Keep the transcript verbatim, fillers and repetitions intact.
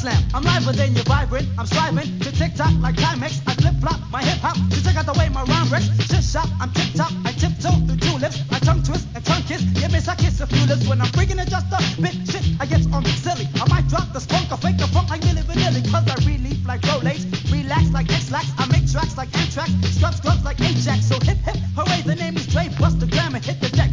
slam. I'm liver than you're vibrant. I'm striving to tick tock like Timex. I flip flop my hip hop to check out the way my rhyme wrecks. Shit shop, I'm tip top. I tiptoe through tulips. I tongue twist and tongue kiss. You miss, I kiss a few lips when I'm freaking it just a bit. Shit, I get on silly. I might drop the spunk of